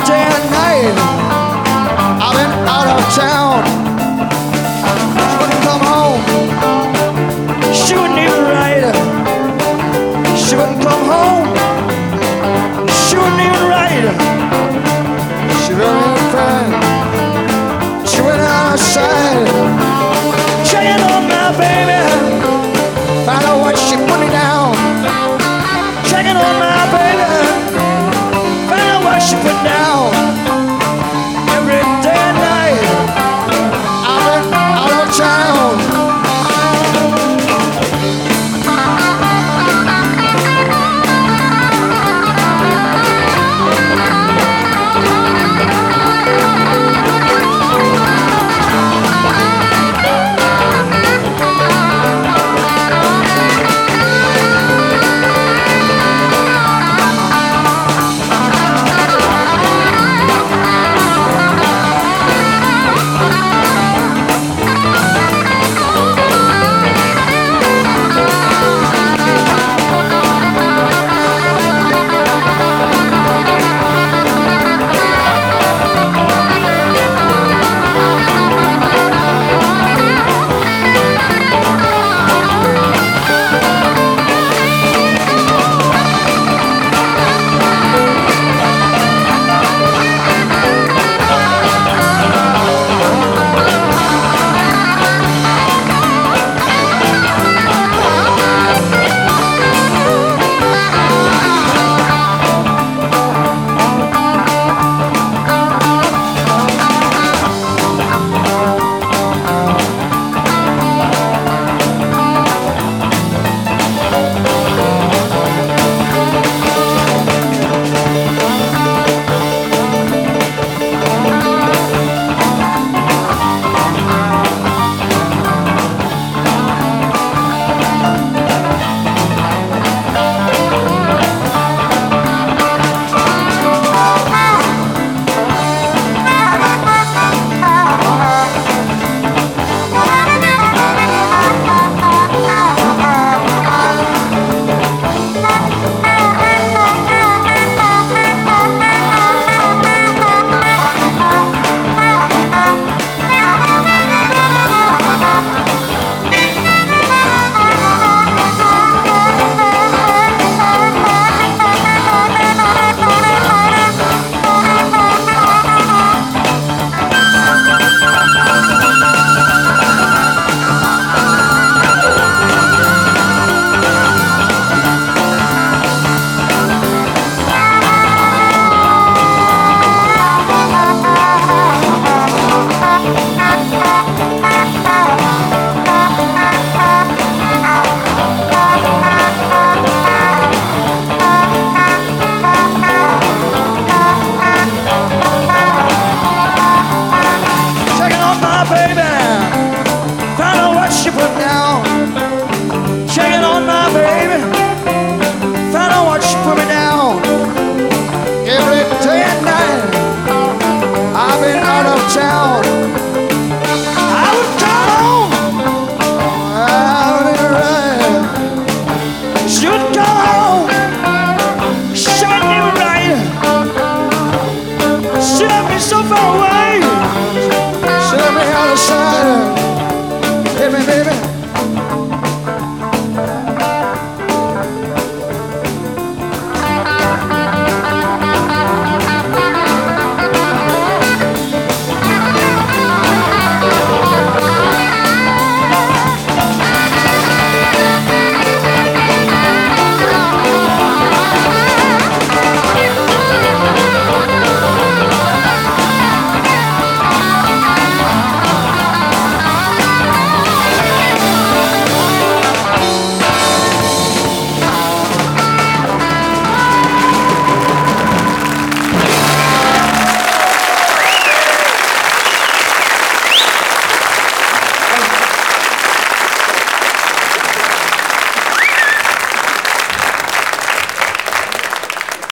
day and night. I've been out of town. She wouldn't come home. She wouldn't even write. She wouldn't come home. She wouldn't even write. She wouldn't even cry. She went outside, checking on my baby. Found out what she put me down. Checking on my baby. Found out what she put down. Every day and night, I've been out of town. So far away, show me how to shine. Hit me, baby.